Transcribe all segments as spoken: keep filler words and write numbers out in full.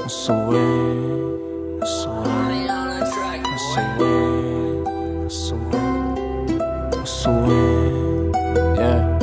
Nasıl win, nasıl win, nasıl win, nasıl win, nasıl win, yeah.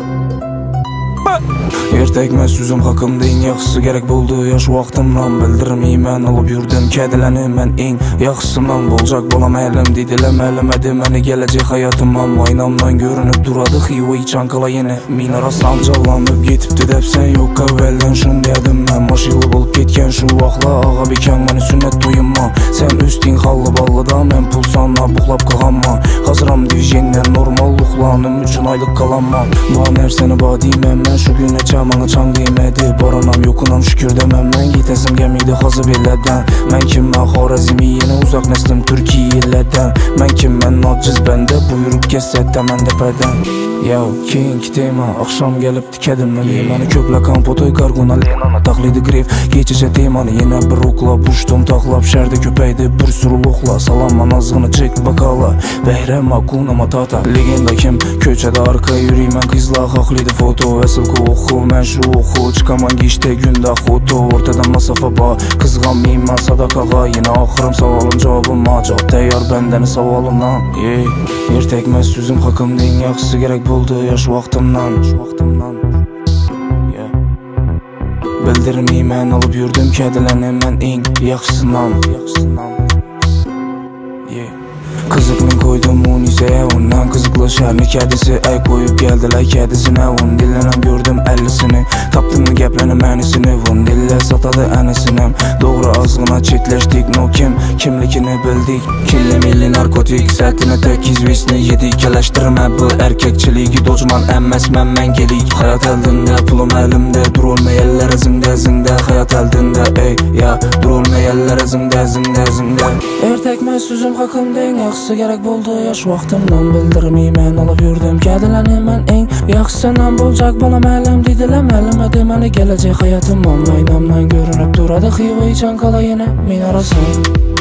Ertəgmə sözüm haqqımda eng yaxşısı gerek buldu yaş vaxtımdan bildirmeymen alıp yurdim kədiləni mən eng yaxşısından bolacaq bolam əlim dediləm əlimədi məni gələcək həyatım amma inamdan görünüb duradı xiva içan qala yenə min arasam calanıb getibdi dəbsən yox əvvəldən şun dedim mən maşılı bolup getken şu vaxtla ağa bikən məni sünnət duyumma sən üstün xallı ballıda mən pulsanla buxlap qalanma hazıram divizyenlə normal luxlanım üçün aylıq qalanma man ərsəni badiməm mən şu günə çamana çam demədi baranam yokunam şükür deməm mən gitəsim gəmiydi xazı belədən mən kim mən Xorazmi yenə uzaq nəslim Türkiyə illədən mən kim mən naciz bəndə buyuruq kəsətdə mən dəpədən yo king tema axşam gəlib tikədim mən limanı köplə kampotoy qarqona lenana taxlidi grif geçicə temanı yenə bir okla buştum taxlap şərdə köpəydi bir sürü loxla salamma nazğını çek bakala bəhrəm akuna matata legenda kim köçədə arka yürüymən qızla xaqlidi foto əsılqı oxu mən şu oxu çıxaman geçdə gündə xoto ortadan masafa ba qızğanmayım mən sadaqağa yenə axırım savalın cavabıma cavab təyyar bəndəni savalından yeah. Ertəgmə sözüm haqqımda eng yaxşısı gerek buldu yaş vaxtımdan yeah. Bildirmeymen alıp yurdim kədiləni mən eng yaxşısından yeah. Kızıqlın koydum unisəyə ondan qızıqlı şərni kədisi əy koyub gəldilə kədisinə on dillənəm gördüm əllisini tapdım mı gəpləni mənisini on dillə satadı ənisinem doğru azğına çetləşdik no kim kimlikini bildik killi milli narkotik sətini tək izvisini yedik kələşdirmə bu erkekçiligi docman əmməs mən mən gelik hayat əldində pulum əlimdə dur olmayəllər zində zində hayat əldində ey ya dur olmayəllər zində zində zində ertəgmə sözüm haqqımda eng yaxşısı gerek buldu yaş vaxtımdan bildirmeymen alıp yurdim kədiləni mən eng yaxşısından bolacaq balam əlim dediləm əlimədi məni gələcək həyatım amma inamdan görünüb duradı xiva içan qala yenə min arasın